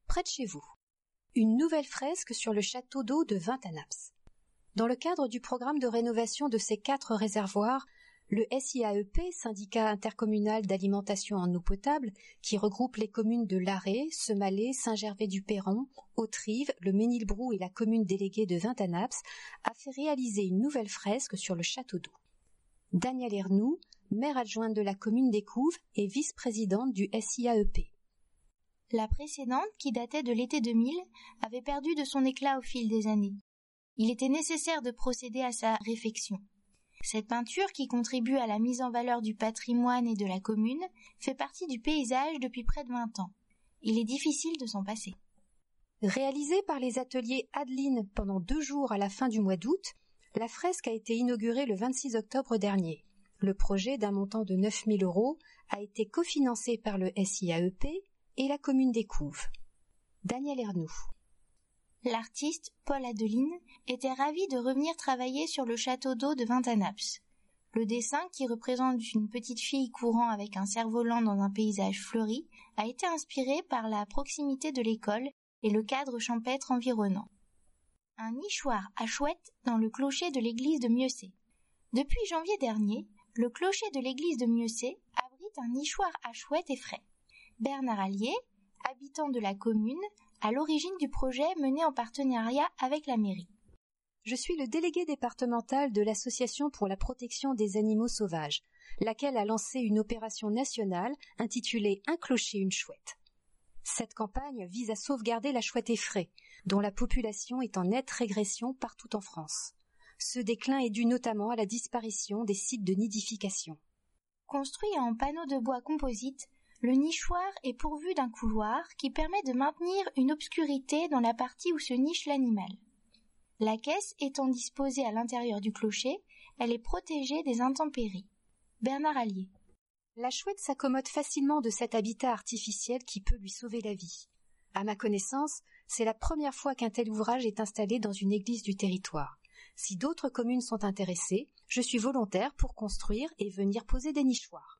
près de chez vous. Une nouvelle fresque sur le château d'eau de Vintanaps. Dans le cadre du programme de rénovation de ces 4 réservoirs, le SIAEP, syndicat intercommunal d'alimentation en eau potable, qui regroupe les communes de Larrey, Semalé, Saint-Gervais-du-Perron, Hauterive, le Ménilbrou et la commune déléguée de Vintanaps, a fait réaliser une nouvelle fresque sur le château d'eau. Danielle Ernoux, maire adjointe de la commune d'Écouves et vice-présidente du SIAEP. La précédente, qui datait de l'été 2000, avait perdu de son éclat au fil des années. Il était nécessaire de procéder à sa réfection. Cette peinture, qui contribue à la mise en valeur du patrimoine et de la commune, fait partie du paysage depuis près de 20 ans. Il est difficile de s'en passer. Réalisée par les ateliers Adeline pendant 2 jours à la fin du mois d'août, la fresque a été inaugurée le 26 octobre dernier. Le projet, d'un montant de 9 000 € a été cofinancé par le SIAEP et la commune d'Écouves. Danielle Ernoux. L'artiste, Paul Adeline, était ravi de revenir travailler sur le château d'eau de Vintanaps. Le dessin, qui représente une petite fille courant avec un cerf-volant dans un paysage fleuri, a été inspiré par la proximité de l'école et le cadre champêtre environnant. Un nichoir à chouette dans le clocher de l'église de Mieuxay. Depuis janvier dernier, le clocher de l'église de Mieuxay abrite un nichoir à chouette et frais. Bernard Allier, habitant de la commune, à l'origine du projet mené en partenariat avec la mairie. Je suis le délégué départemental de l'Association pour la protection des animaux sauvages, laquelle a lancé une opération nationale intitulée « Un clocher, une chouette ». Cette campagne vise à sauvegarder la chouette effraie, dont la population est en nette régression partout en France. Ce déclin est dû notamment à la disparition des sites de nidification. Construit en panneaux de bois composite, le nichoir est pourvu d'un couloir qui permet de maintenir une obscurité dans la partie où se niche l'animal. La caisse étant disposée à l'intérieur du clocher, elle est protégée des intempéries. Bernard Allier. La chouette s'accommode facilement de cet habitat artificiel qui peut lui sauver la vie. À ma connaissance, c'est la première fois qu'un tel ouvrage est installé dans une église du territoire. Si d'autres communes sont intéressées, je suis volontaire pour construire et venir poser des nichoirs.